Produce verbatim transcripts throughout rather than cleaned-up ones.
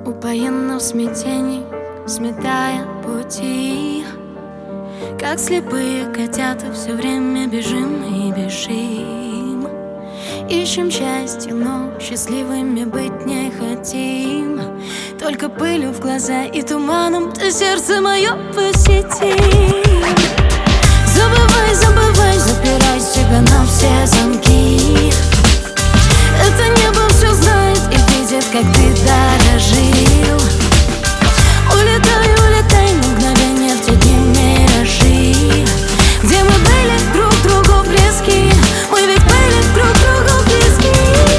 Упоенно в смятении, сметая пути, как слепые котята, все время бежим и бежим. Ищем счастье, но счастливыми быть не хотим. Только пылью в глаза и туманом ты сердце мое посети. Забывай, забывай, запирай себя на все замки. Это небо все знает и видит, как ты дорожил. Улетай, улетай на мгновение в те дни миражи, где мы были друг другу близки. Мы ведь были друг другу близки.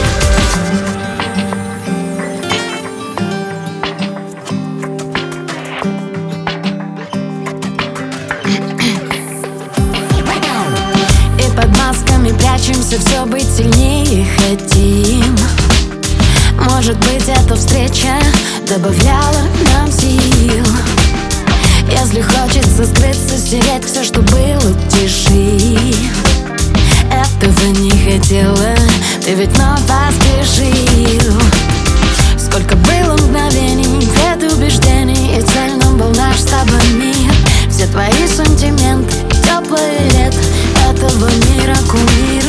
И под масками прячемся, все быть сильнее хотим. Может быть, эта встреча добавляла нам сил. Если хочется скрыться, стереть все, что было в тиши. Этого не хотела, ты ведь вновь поспешил. Сколько было мгновений, предубеждений, и цельным был наш с тобой мир. Все твои сантименты, теплый лет этого мира кумиры.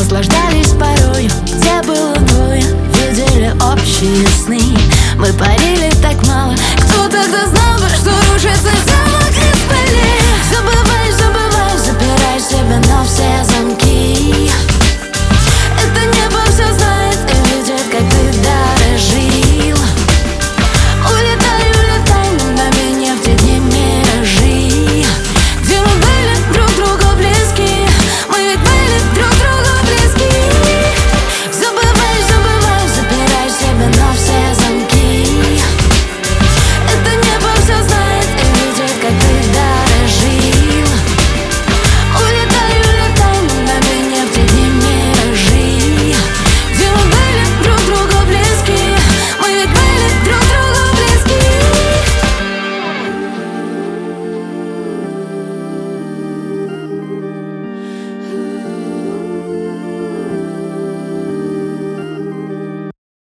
Наслаждались порою, где было двое, видели общие сны. Мы парили